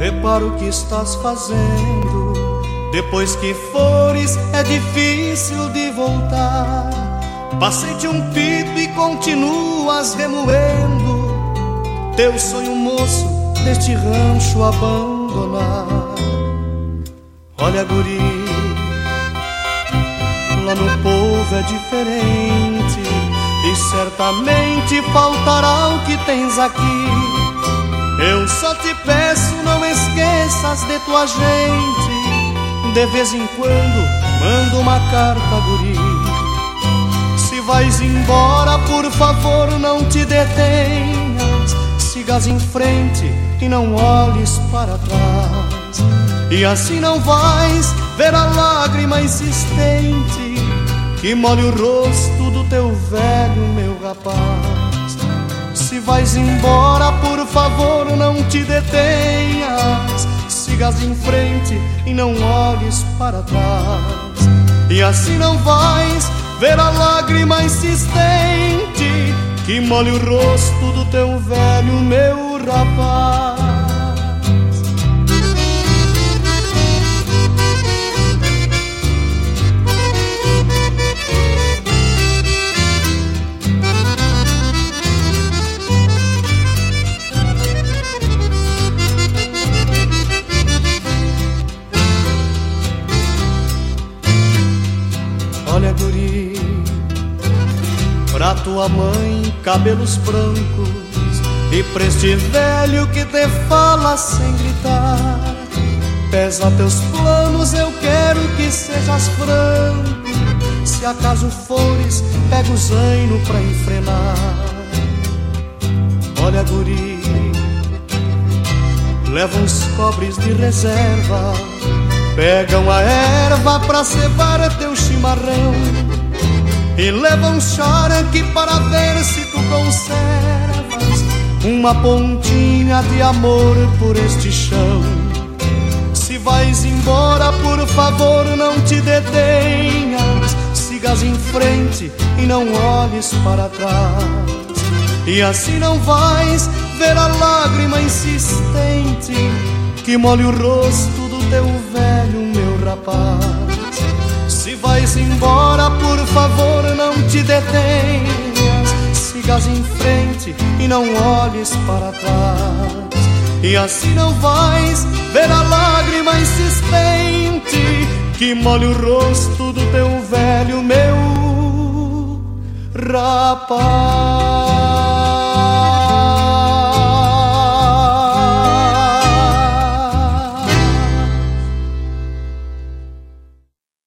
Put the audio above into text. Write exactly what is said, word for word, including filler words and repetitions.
repara o que estás fazendo. Depois que fores é difícil de voltar. Passei-te um pito e continuas remoendo teu sonho moço deste rancho abandonar. Olha, guri, lá no povo é diferente e certamente faltará o que tens aqui. Eu só te peço, não esqueças de tua gente. De vez em quando manda uma carta, guri. Se vais embora, por favor, não te detenhas. Sigas em frente e não olhes para trás. E assim não vais ver a lágrima insistente que molhe o rosto do teu velho, meu rapaz. Se vais embora, por favor, não te detenhas. Sigas em frente e não olhes para trás. E assim não vais ver a lágrima insistente que molhe o rosto do teu velho, meu rapaz. Olha, guri, pra tua mãe cabelos brancos e pra este velho que te fala sem gritar, pesa teus planos, eu quero que sejas franco. Se acaso fores, pega o zaino pra enfrenar. Olha, guri, leva uns cobres de reserva, pegam a erva pra cevar teu chimarrão e leva um charque para ver se tu conservas uma pontinha de amor por este chão. Se vais embora, por favor, não te detenhas. Sigas em frente e não olhes para trás. E assim não vais ver a lágrima insistente que molhe o rosto do teu velho, meu rapaz. Se vais embora, por favor, não te detenhas. Sigas em frente e não olhes para trás. E assim não vais ver a lágrima insistente que molhe o rosto do teu velho, meu rapaz.